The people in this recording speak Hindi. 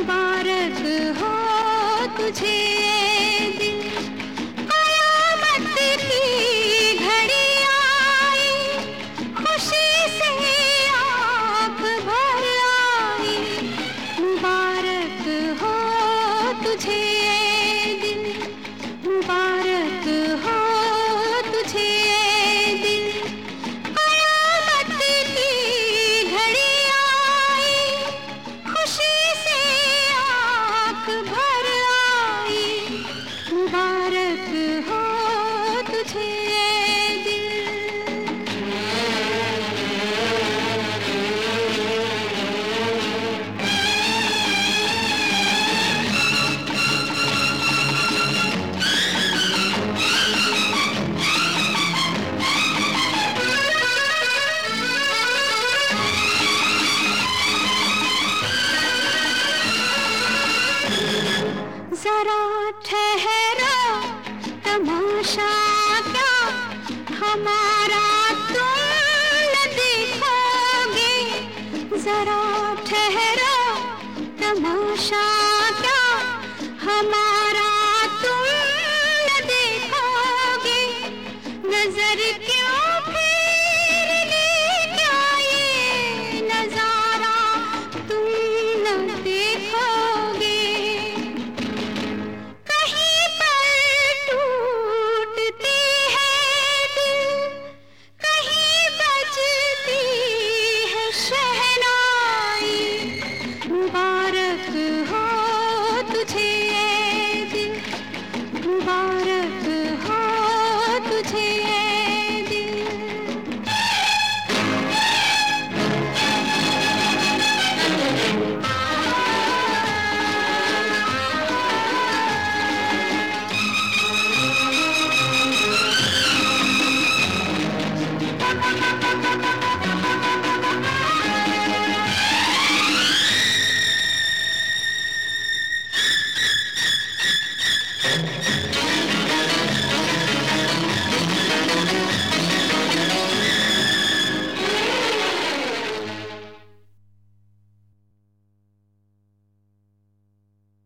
मुबारक हो तुझे ये दिन, कयामत की घड़ी आई, खुशी से आँख भर आई। मुबारक हो तुझे ये दिन, मुबारक हो तुझे ये दिन, कयामत की घड़ी आई, खुशी से आँख भर आई। मुबारक हो तुझे ये दिन। जरा ठहरो, तमाशा क्या हमारा तुम न देखोगे। जरा ठहरो, तमाशा क्या हमारा